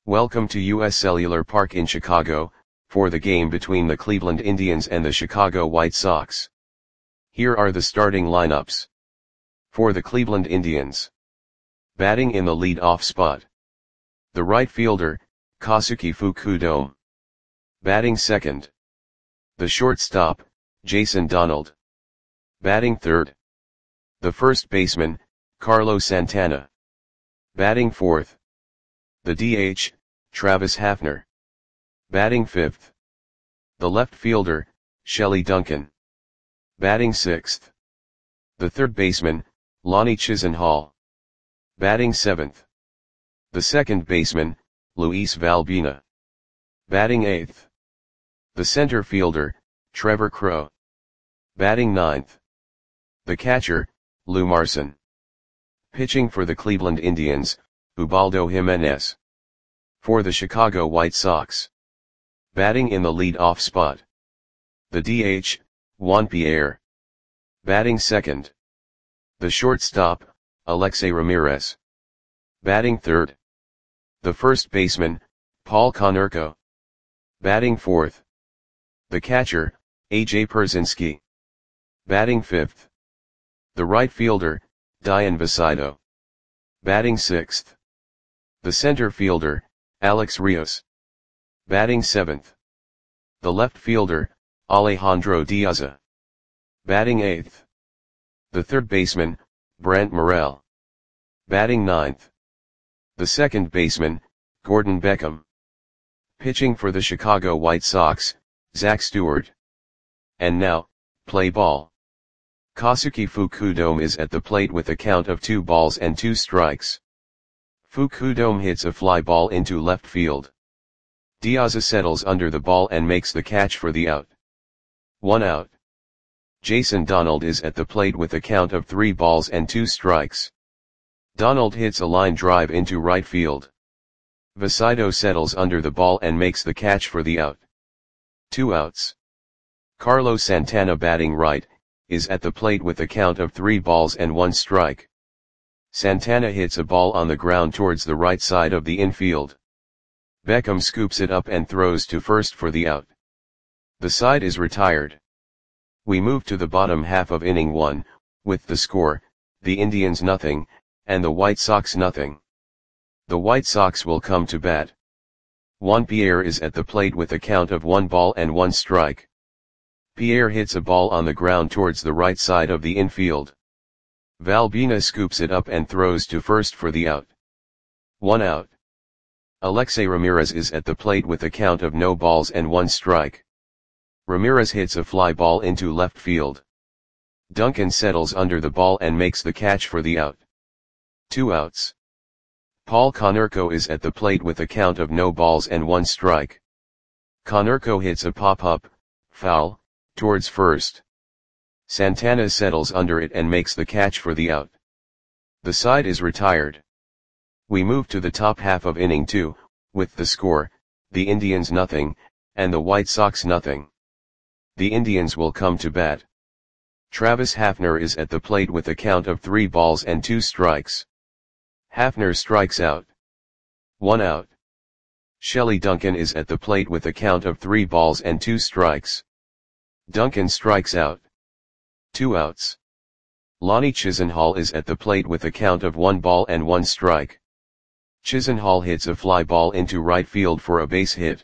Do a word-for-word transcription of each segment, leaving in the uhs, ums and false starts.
Welcome to U S Cellular Park in Chicago, for the game between the Cleveland Indians and the Chicago White Sox. Here are the starting lineups. For the Cleveland Indians. Batting in the lead-off spot. The right fielder, Kosuke Fukudome. Batting second. The shortstop, Jason Donald. Batting third. The first baseman, Carlos Santana. Batting fourth. The D H, Travis Hafner. Batting fifth. The left fielder, Shelley Duncan. Batting sixth. The third baseman, Lonnie Chisenhall. Batting seventh. The second baseman, Luis Valbuena. Batting eighth. The center fielder, Trevor Crowe. Batting ninth. The catcher, Lou Marson. Pitching for the Cleveland Indians, Ubaldo Jimenez. For the Chicago White Sox. Batting in the lead-off spot. The D H, Juan Pierre. Batting second. The shortstop, Alexei Ramirez. Batting third. The first baseman, Paul Konerko. Batting fourth. The catcher, A J Pierzynski. Batting fifth. The right fielder, Dian Visaido. Batting sixth. The center fielder, Alex Rios. Batting seventh. The left fielder, Alejandro Diaza. Batting eighth. The third baseman, Brent Morel. Batting ninth. The second baseman, Gordon Beckham. Pitching for the Chicago White Sox, Zach Stewart. And now, play ball. Kosuke Fukudome is at the plate with a count of two balls and two strikes. Fukudome hits a fly ball into left field. Diaza settles under the ball and makes the catch for the out. One out. Jason Donald is at the plate with a count of three balls and two strikes. Donald hits a line drive into right field. Visaido settles under the ball and makes the catch for the out. Two outs. Carlos Santana, batting right, is at the plate with a count of three balls and one strike. Santana hits a ball on the ground towards the right side of the infield. Beckham scoops it up and throws to first for the out. The side is retired. We move to the bottom half of inning one, with the score, the Indians nothing, and the White Sox nothing. The White Sox will come to bat. Juan Pierre is at the plate with a count of one ball and one strike. Pierre hits a ball on the ground towards the right side of the infield. Valbuena scoops it up and throws to first for the out. One out. Alexei Ramirez is at the plate with a count of no balls and one strike. Ramirez hits a fly ball into left field. Duncan settles under the ball and makes the catch for the out. Two outs. Paul Konerko is at the plate with a count of no balls and one strike. Konerko hits a pop-up, foul, towards first. Santana settles under it and makes the catch for the out. The side is retired. We move to the top half of inning two, with the score, the Indians nothing, and the White Sox nothing. The Indians will come to bat. Travis Hafner is at the plate with a count of three balls and two strikes. Hafner strikes out. One out. Shelley Duncan is at the plate with a count of three balls and two strikes. Duncan strikes out. Two outs. Lonnie Chisenhall is at the plate with a count of one ball and one strike. Chisenhall hits a fly ball into right field for a base hit.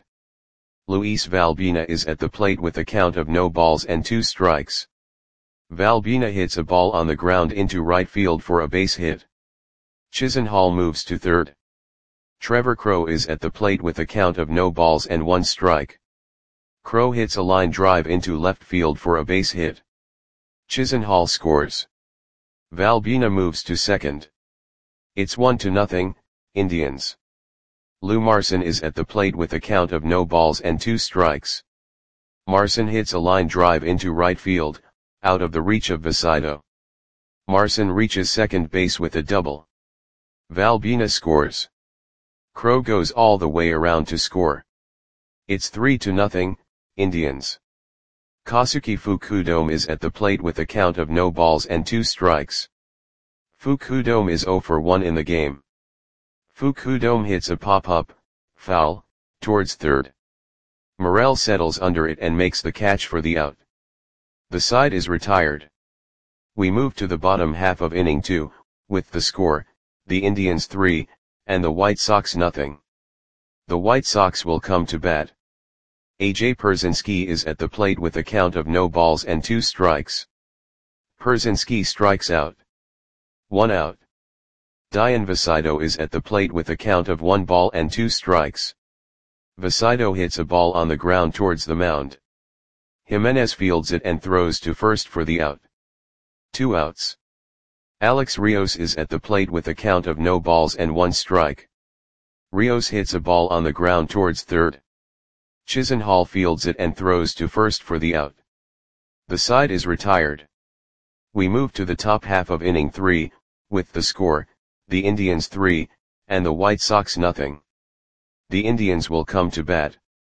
Luis Valbuena is at the plate with a count of no balls and two strikes. Valbuena hits a ball on the ground into right field for a base hit. Chisenhall moves to third. Trevor Crowe is at the plate with a count of no balls and one strike. Crowe hits a line drive into left field for a base hit. Chisenhall scores. Valbuena moves to second. It's one to nothing, Indians. Lou Marson is at the plate with a count of no balls and two strikes. Marson hits a line drive into right field, out of the reach of Visaido. Marson reaches second base with a double. Valbuena scores. Crowe goes all the way around to score. It's three to nothing, Indians. Kosuke Fukudome is at the plate with a count of no balls and two strikes. Fukudome is zero for one in the game. Fukudome hits a pop-up, Foul, towards third. Morel settles under it and makes the catch for the out. The side is retired. We move to the bottom half of inning two, with the score, the Indians three, and the White Sox nothing. The White Sox will come to bat. A J Pierzynski is at the plate with a count of no balls and two strikes. Pierzynski strikes out. One out. Dian Vasido is at the plate with a count of one ball and two strikes. Vasido hits a ball on the ground towards the mound. Jimenez fields it and throws to first for the out. Two outs. Alex Rios is at the plate with a count of no balls and one strike. Rios hits a ball on the ground towards third. Chisenhall fields it and throws to first for the out. The side is retired. We move to the top half of inning three, with the score, the Indians three, and the White Sox nothing. The Indians will come to bat.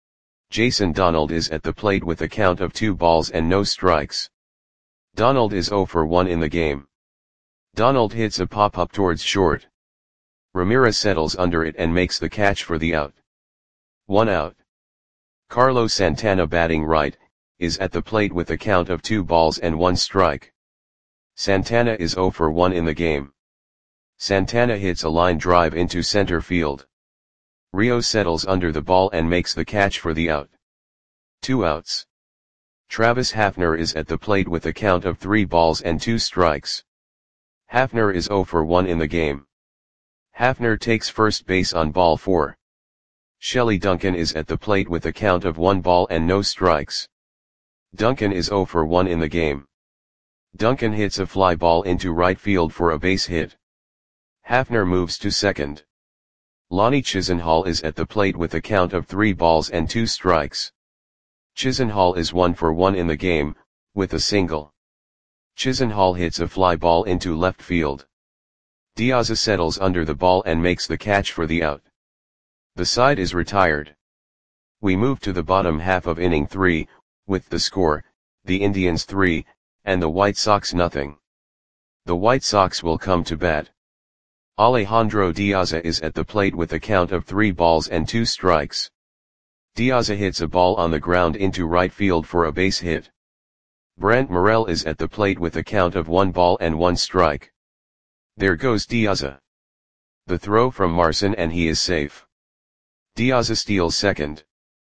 Jason Donald is at the plate with a count of two balls and no strikes. Donald is zero for one in the game. Donald hits a pop-up towards short. Ramirez settles under it and makes the catch for the out. One out. Carlos Santana, batting right, is at the plate with a count of two balls and one strike. Santana is zero for one in the game. Santana hits a line drive into center field. Rios settles under the ball and makes the catch for the out. Two outs. Travis Hafner is at the plate with a count of three balls and two strikes. Hafner is zero for one in the game. Hafner takes first base on ball four. Shelley Duncan is at the plate with a count of one ball and no strikes. Duncan is zero for one in the game. Duncan hits a fly ball into right field for a base hit. Hafner moves to second. Lonnie Chisenhall is at the plate with a count of three balls and two strikes. Chisenhall is one for one in the game, with a single. Chisenhall hits a fly ball into left field. Diaz settles under the ball and makes the catch for the out. The side is retired. We move to the bottom half of inning three, with the score, the Indians three, and the White Sox nothing. The White Sox will come to bat. Alejandro Diaz is at the plate with a count of three balls and two strikes. Diaz hits a ball on the ground into right field for a base hit. Brent Morel is at the plate with a count of one ball and one strike. There goes Diaz. The throw from Marson and he is safe. Diaz steals second.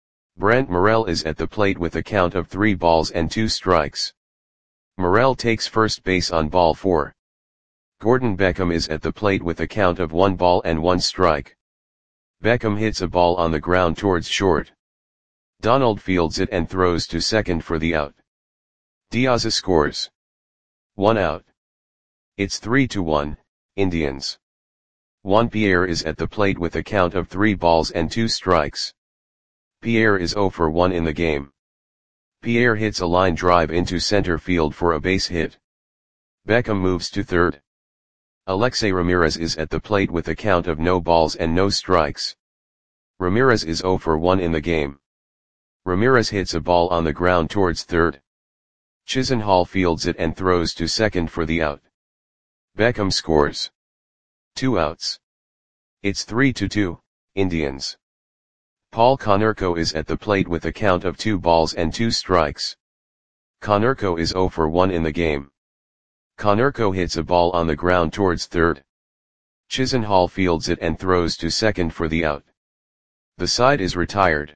Brent Morel is at the plate with a count of three balls and two strikes. Morel takes first base on ball four. Gordon Beckham is at the plate with a count of one ball and one strike. Beckham hits a ball on the ground towards short. Donald fields it and throws to second for the out. Diaz scores. One out. It's three to one, Indians. Juan Pierre is at the plate with a count of three balls and two strikes. Pierre is zero for one in the game. Pierre hits a line drive into center field for a base hit. Beckham moves to third. Alexei Ramirez is at the plate with a count of no balls and no strikes. Ramirez is zero for one in the game. Ramirez hits a ball on the ground towards third. Chisenhall fields it and throws to second for the out. Beckham scores. Two outs. It's three to two, Indians. Paul Konerko is at the plate with a count of two balls and two strikes. Konerko is zero for one in the game. Konerko hits a ball on the ground towards third. Chisenhall fields it and throws to second for the out. The side is retired.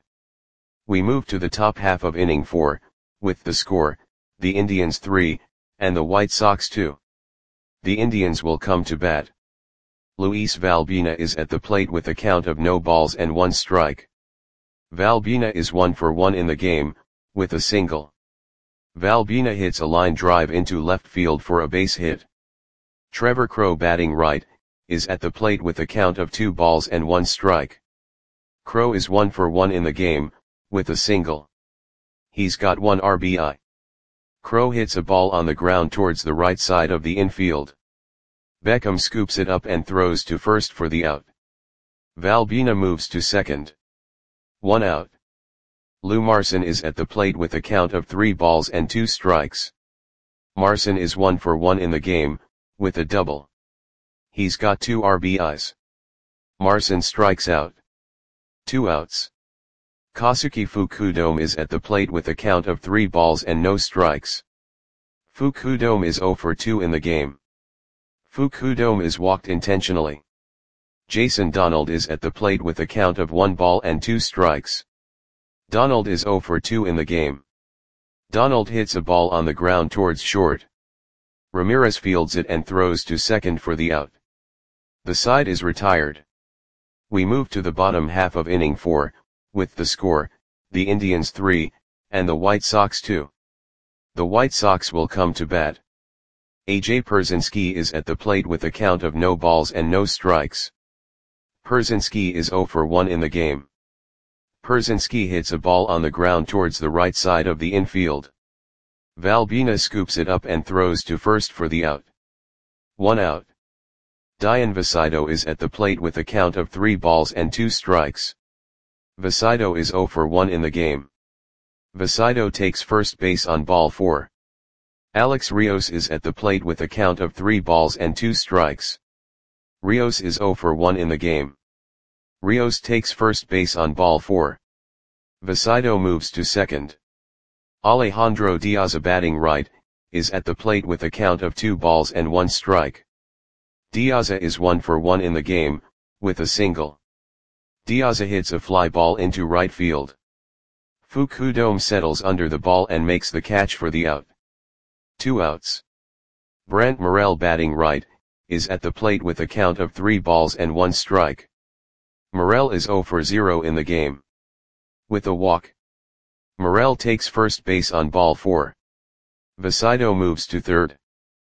We move to the top half of inning four, with the score, the Indians three, and the White Sox two. The Indians will come to bat. Luis Valbina is at the plate with a count of no balls and one strike. Valbina is one for one in the game, with a single. Valbina hits a line drive into left field for a base hit. Trevor Crowe, batting right, is at the plate with a count of two balls and one strike. Crowe is one for one in the game, with a single. He's got one R B I. Crowe hits a ball on the ground towards the right side of the infield. Beckham scoops it up and throws to first for the out. Valbina moves to second. One out. Lou Marson is at the plate with a count of three balls and two strikes. Marson is one for one in the game, with a double. He's got two R B Is. Marson strikes out. two outs. Kosuke Fukudome is at the plate with a count of three balls and no strikes. Fukudome is zero for two in the game. Fukudome is walked intentionally. Jason Donald is at the plate with a count of one ball and two strikes. Donald is zero for two in the game. Donald hits a ball on the ground towards short. Ramirez fields it and throws to second for the out. The side is retired. We move to the bottom half of inning four, with the score, the Indians three, and the White Sox two. The White Sox will come to bat. A J Pierzynski is at the plate with a count of no balls and no strikes. Pierzynski is zero for one in the game. Pierzynski hits a ball on the ground towards the right side of the infield. Valbuena scoops it up and throws to first for the out. One out. Dian Vasido is at the plate with a count of three balls and two strikes. Vasido is zero for one in the game. Vasido takes first base on ball four. Alex Rios is at the plate with a count of three balls and two strikes. Rios is zero for one in the game. Rios takes first base on ball four. Vasido moves to second. Alejandro Diaz, batting right, is at the plate with a count of two balls and one strike. Diaz is one for one in the game, with a single. Diaz hits a fly ball into right field. Fukudome settles under the ball and makes the catch for the out. Two outs. Brant Morel, batting right, is at the plate with a count of three balls and one strike. Morel is zero for zero in the game. With a walk. Morel takes first base on ball four. Vasido moves to third.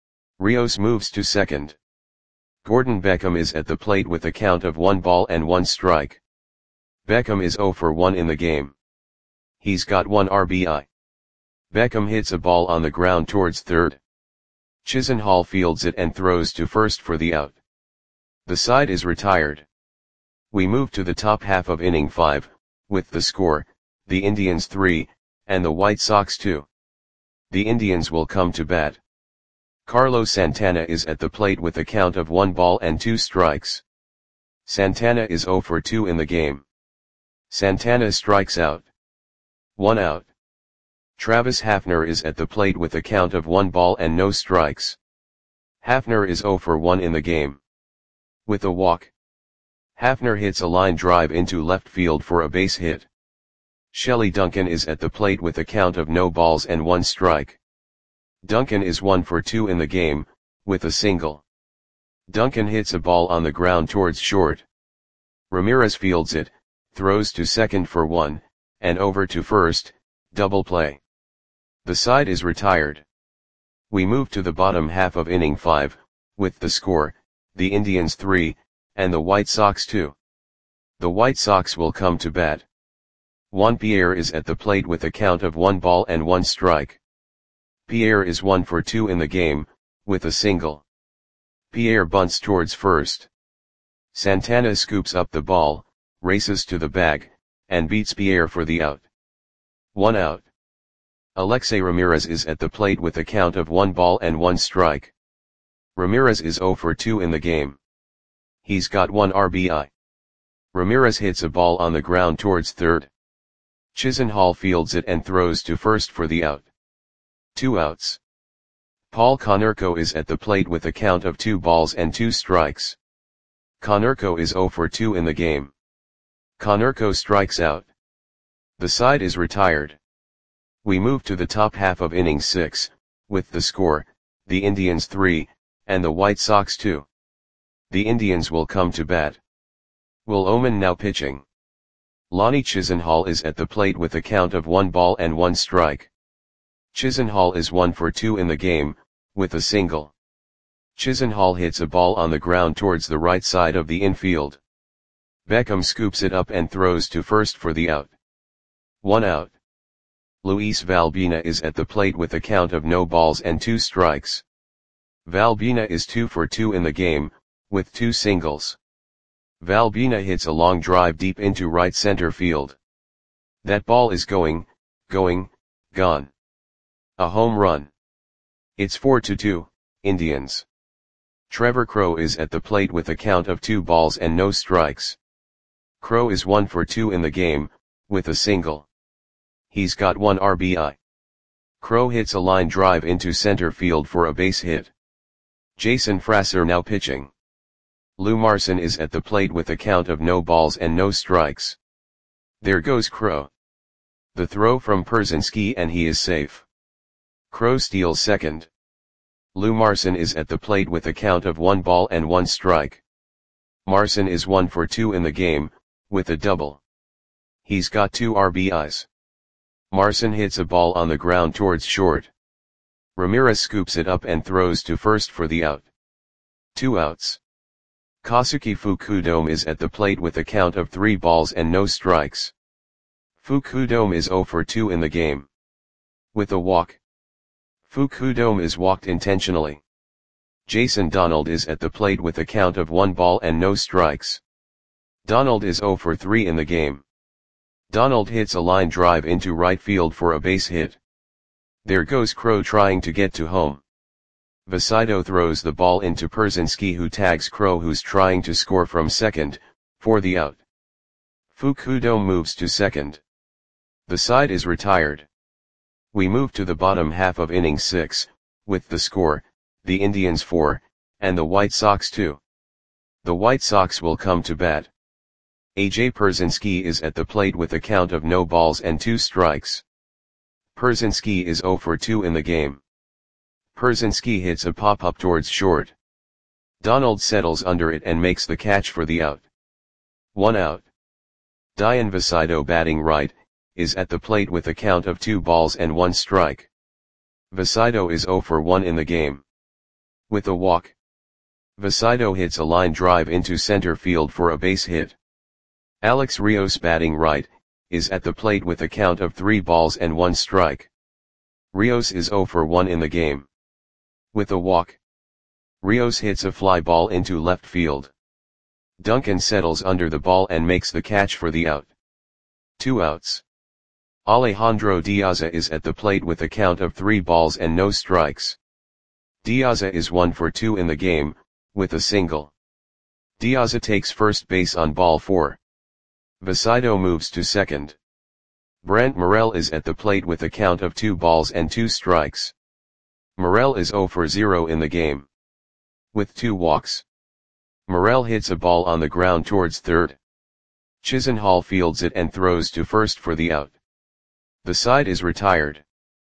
Rios moves to second. Gordon Beckham is at the plate with a count of one ball and one strike. Beckham is zero for one in the game. He's got one R B I. Beckham hits a ball on the ground towards third. Chisenhall fields it and throws to first for the out. The side is retired. We move to the top half of inning five, with the score, the Indians three, and the White Sox two. The Indians will come to bat. Carlos Santana is at the plate with a count of one ball and two strikes. Santana is zero for two in the game. Santana strikes out. One out. Travis Hafner is at the plate with a count of one ball and no strikes. Hafner is zero for one in the game. With a walk. Hafner hits a line drive into left field for a base hit. Shelley Duncan is at the plate with a count of no balls and one strike. Duncan is one for two in the game, with a single. Duncan hits a ball on the ground towards short. Ramirez fields it, throws to second for one, and over to first, double play. The side is retired. We move to the bottom half of inning five, with the score, the Indians three, and the White Sox two. The White Sox will come to bat. Juan Pierre is at the plate with a count of one ball and one strike. Pierre is one for two in the game, with a single. Pierre bunts towards first. Santana scoops up the ball, races to the bag, and beats Pierre for the out. One out. Alexei Ramirez is at the plate with a count of one ball and one strike. Ramirez is zero for two in the game. He's got one R B I. Ramirez hits a ball on the ground towards third. Chisenhall fields it and throws to first for the out. Two outs. Paul Konerko is at the plate with a count of two balls and two strikes. Konerko is zero for two in the game. Konerko strikes out. The side is retired. We move to the top half of inning six, with the score, the Indians three, and the White Sox two. The Indians will come to bat. Will Oman now pitching. Lonnie Chisenhall is at the plate with a count of one ball and one strike. Chisenhall is one for two in the game, with a single. Chisenhall hits a ball on the ground towards the right side of the infield. Beckham scoops it up and throws to first for the out. One out. Luis Valbuena is at the plate with a count of no balls and two strikes. Valbuena is two for two in the game, with two singles. Valbuena hits a long drive deep into right center field. That ball is going, going, gone. A home run. It's four to two, Indians. Trevor Crowe is at the plate with a count of two balls and no strikes. Crowe is one for two in the game, with a single. He's got one R B I. Crowe hits a line drive into center field for a base hit. Jason Frasser now pitching. Lou Marson is at the plate with a count of no balls and no strikes. There goes Crowe. The throw from Pierzynski and he is safe. Crowe steals second. Lou Marson is at the plate with a count of one ball and one strike. Marson is one for two in the game, with a double. He's got two R B Is. Marson hits a ball on the ground towards short. Ramirez scoops it up and throws to first for the out. Two outs. Kazuki Fukudome is at the plate with a count of three balls and no strikes. Fukudome is zero for two in the game. With a walk. Fukudome is walked intentionally. Jason Donald is at the plate with a count of one ball and no strikes. Donald is zero for three in the game. Donald hits a line drive into right field for a base hit. There goes Crowe trying to get to home. Vasido throws the ball into Pierzynski, who tags Crowe, who's trying to score from second, for the out. Fukudome moves to second. The side is retired. We move to the bottom half of inning six, with the score, the Indians four, and the White Sox two. The White Sox will come to bat. A J Pierzynski is at the plate with a count of no balls and two strikes. Pierzynski is zero for two in the game. Pierzynski hits a pop-up towards short. Donald settles under it and makes the catch for the out. One out. Dian Vasido, batting right, is at the plate with a count of two balls and one strike. Vasido is zero for one in the game. With a walk. Vasido hits a line drive into center field for a base hit. Alex Rios, batting right, is at the plate with a count of three balls and one strike. Rios is zero for one in the game. With a walk. Rios hits a fly ball into left field. Duncan settles under the ball and makes the catch for the out. Two outs. Alejandro Diaza is at the plate with a count of three balls and no strikes. Diaza is one for two in the game, with a single. Diaza takes first base on ball four. Vasido moves to second. Brent Morel is at the plate with a count of two balls and two strikes. Morel is zero for zero in the game. With two walks. Morel hits a ball on the ground towards third. Chisenhall fields it and throws to first for the out. The side is retired.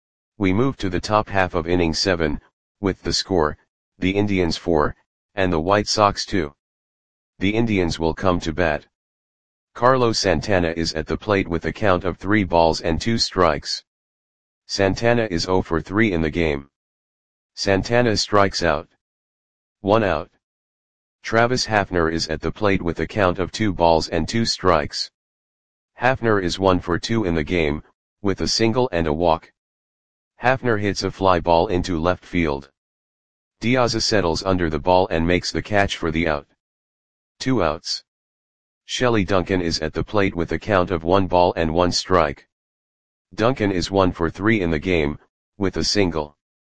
We move to the top half of inning seven, with the score, the Indians four, and the White Sox two. The Indians will come to bat. Carlos Santana is at the plate with a count of three balls and two strikes. Santana is zero for three in the game. Santana strikes out. One out. Travis Hafner is at the plate with a count of two balls and two strikes. Hafner is one for two in the game, with a single and a walk. Hafner hits a fly ball into left field. Diaza settles under the ball and makes the catch for the out. Two outs. Shelly Duncan is at the plate with a count of one ball and one strike. Duncan is one for three in the game, with a single.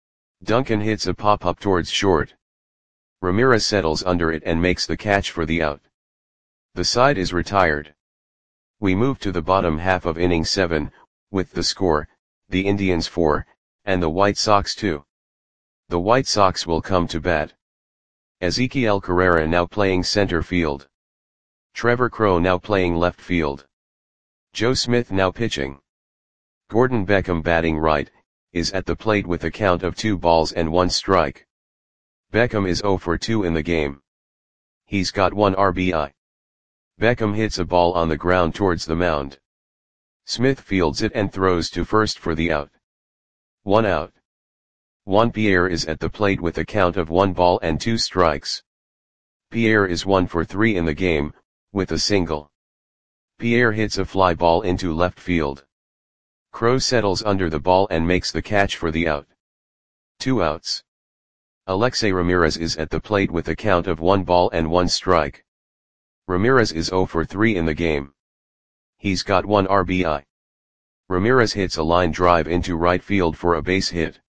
Duncan hits a pop-up towards short. Ramirez settles under it and makes the catch for the out. The side is retired. We move to the bottom half of inning seven, with the score, the Indians four, and the White Sox two. The White Sox will come to bat. Ezequiel Carrera now playing center field. Trevor Crowe now playing left field. Joe Smith now pitching. Gordon Beckham, batting right, is at the plate with a count of two balls and one strike. Beckham is zero for two in the game. He's got one R B I. Beckham hits a ball on the ground towards the mound. Smith fields it and throws to first for the out. One out. Juan Pierre is at the plate with a count of one ball and two strikes. Pierre is one for three in the game, with a single. Pierre hits a fly ball into left field. Crowe settles under the ball and makes the catch for the out. Two outs. Alexei Ramirez is at the plate with a count of one ball and one strike. Ramirez is zero for three in the game. He's got one R B I. Ramirez hits a line drive into right field for a base hit.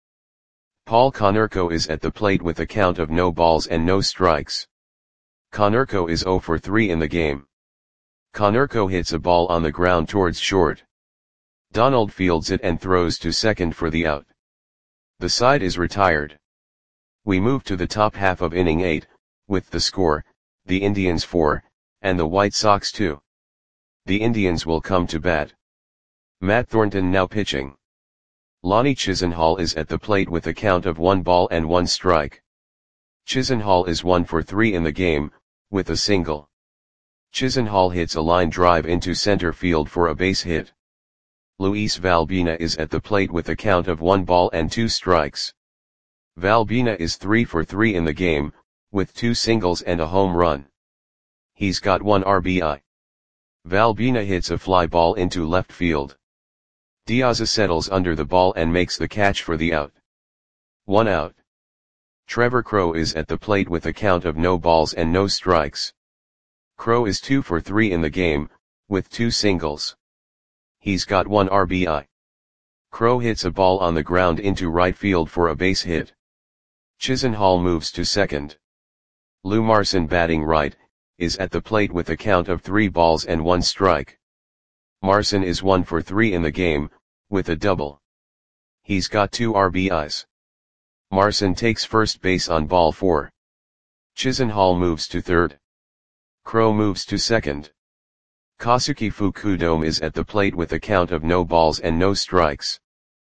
Paul Konerko is at the plate with a count of no balls and no strikes. Konerko is zero for three in the game. Konerko hits a ball on the ground towards short. Donald fields it and throws to second for the out. The side is retired. We move to the top half of inning eight, with the score, the Indians four, and the White Sox two. The Indians will come to bat. Matt Thornton now pitching. Lonnie Chisenhall is at the plate with a count of one ball and one strike. Chisenhall is one for three in the game, with a single. Chisenhall hits a line drive into center field for a base hit. Luis Valbina is at the plate with a count of one ball and two strikes. Valbina is three for three in the game, with two singles and a home run. He's got one R B I. Valbina hits a fly ball into left field. Diaz settles under the ball and makes the catch for the out. One out. Trevor Crowe is at the plate with a count of no balls and no strikes. Crowe is two for three in the game, with two singles. He's got one R B I. Crowe hits a ball on the ground into right field for a base hit. Chisenhall moves to second. Lou Marson, batting right, is at the plate with a count of three balls and one strike. Marson is one for three in the game, with a double. He's got two R B Is. Marson takes first base on ball four. Chisenhall moves to third. Crowe moves to second. Kazuki Fukudome is at the plate with a count of no balls and no strikes.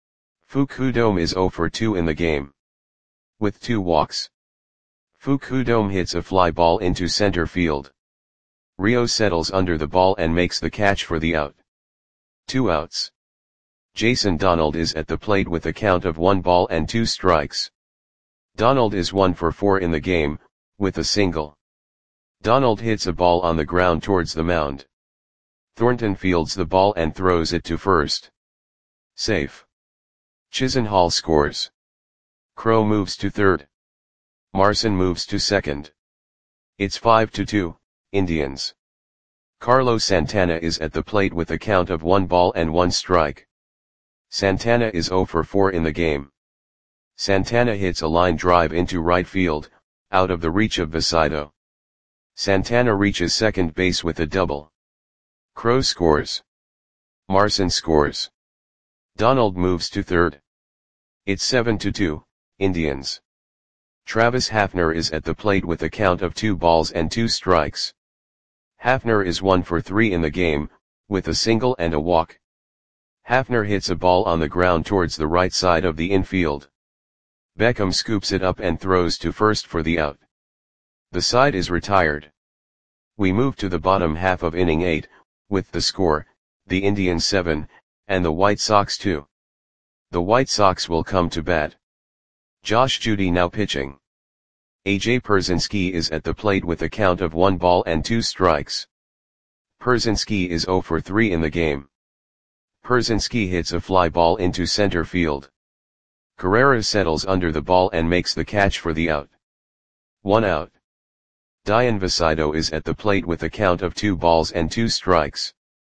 Fukudome is zero for two in the game, with two walks. Fukudome hits a fly ball into center field. Rios settles under the ball and makes the catch for the out. Two outs. Jason Donald is at the plate with a count of one ball and two strikes. Donald is one for four in the game, with a single. Donald hits a ball on the ground towards the mound. Thornton fields the ball and throws it to first. Safe. Chisenhall scores. Crowe moves to third. Marson moves to second. It's five to two, Indians. Carlos Santana is at the plate with a count of one ball and one strike. Santana is zero for four in the game. Santana hits a line drive into right field, out of the reach of Vasido. Santana reaches second base with a double. Crowe scores. Marson scores. Donald moves to third. It's seven to two, Indians. Travis Hafner is at the plate with a count of two balls and two strikes. Hafner is one for three in the game, with a single and a walk. Hafner hits a ball on the ground towards the right side of the infield. Beckham scoops it up and throws to first for the out. The side is retired. We move to the bottom half of inning eight, with the score, the Indians seven, and the White Sox two. The White Sox will come to bat. Josh Judy now pitching. A J Pierzynski is at the plate with a count of one ball and two strikes. Pierzynski is zero for three in the game. Pierzynski hits a fly ball into center field. Carrera settles under the ball and makes the catch for the out. One out. Dian Vasido is at the plate with a count of two balls and two strikes.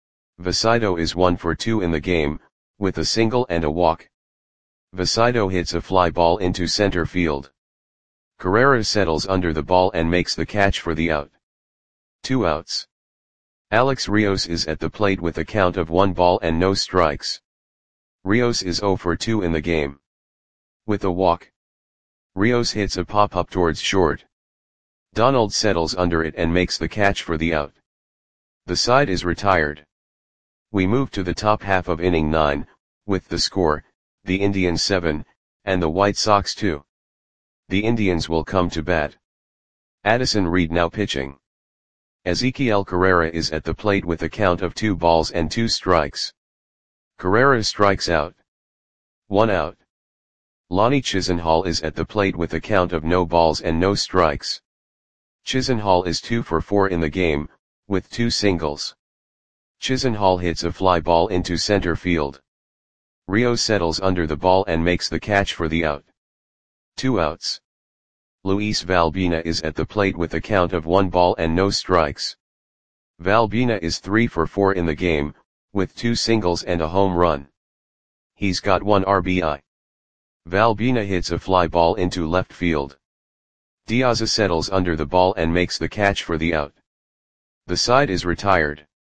Vasido is one for two in the game, with a single and a walk. Vasido hits a fly ball into center field. Carrera settles under the ball and makes the catch for the out. Two outs. Alex Rios is at the plate with a count of one ball and no strikes. Rios is zero for two in the game, with a walk. Rios hits a pop-up towards short. Donald settles under it and makes the catch for the out. The side is retired. We move to the top half of inning nine, with the score, the Indians seven, and the White Sox two. The Indians will come to bat. Addison Reed now pitching. Ezequiel Carrera is at the plate with a count of two balls and two strikes. Carrera strikes out. One out. Lonnie Chisenhall is at the plate with a count of no balls and no strikes. Chisenhall is two for four in the game, with two singles. Chisenhall hits a fly ball into center field. Rios settles under the ball and makes the catch for the out. Two outs. Luis Valbina is at the plate with a count of one ball and no strikes. Valbina is three for four in the game, with two singles and a home run. He's got one R B I. Valbina hits a fly ball into left field. Diaz settles under the ball and makes the catch for the out. The side is retired.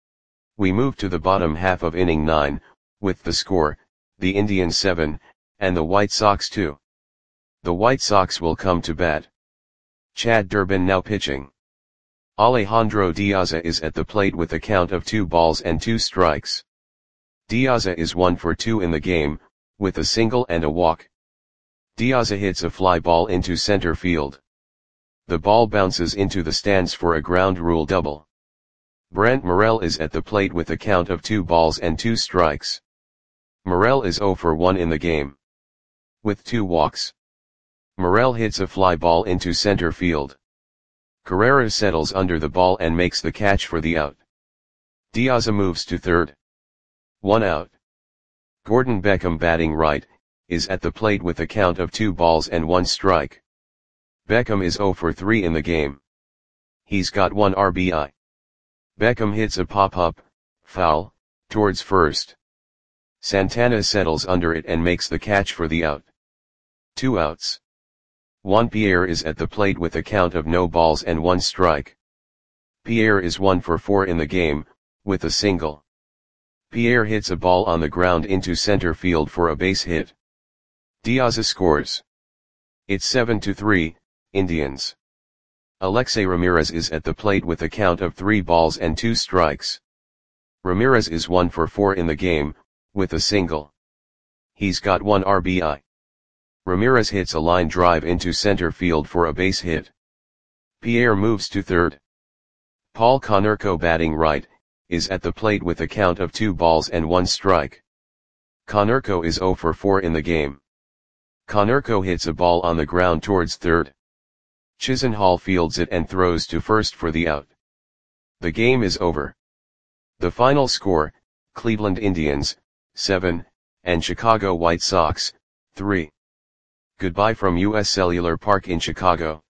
We move to the bottom half of inning nine, with the score, the Indians seven, and the White Sox two. The White Sox will come to bat. Chad Durbin now pitching. Alejandro De Aza is at the plate with a count of two balls and two strikes. De Aza is one for two in the game, with a single and a walk. De Aza hits a fly ball into center field. The ball bounces into the stands for a ground rule double. Brent Morel is at the plate with a count of two balls and two strikes. Morel is zero for one in the game, with two walks. Morel hits a fly ball into center field. Carrera settles under the ball and makes the catch for the out. De Aza moves to third. One out. Gordon Beckham, batting right, is at the plate with a count of two balls and one strike. Beckham is zero for three in the game. He's got one R B I. Beckham hits a pop-up, foul, towards first. Santana settles under it and makes the catch for the out. Two outs. Juan Pierre is at the plate with a count of no balls and one strike. Pierre is one for four in the game, with a single. Pierre hits a ball on the ground into center field for a base hit. De Aza scores. It's seven to three, Indians. Alexei Ramirez is at the plate with a count of three balls and two strikes. Ramirez is one for four in the game, with a single. He's got one R B I. Ramirez hits a line drive into center field for a base hit. Pierre moves to third. Paul Konerko, batting right, is at the plate with a count of two balls and one strike. Konerko is zero for four in the game. Konerko hits a ball on the ground towards third. Chisenhall fields it and throws to first for the out. The game is over. The final score, Cleveland Indians, seven, and Chicago White Sox, three. Goodbye from U S Cellular Park in Chicago.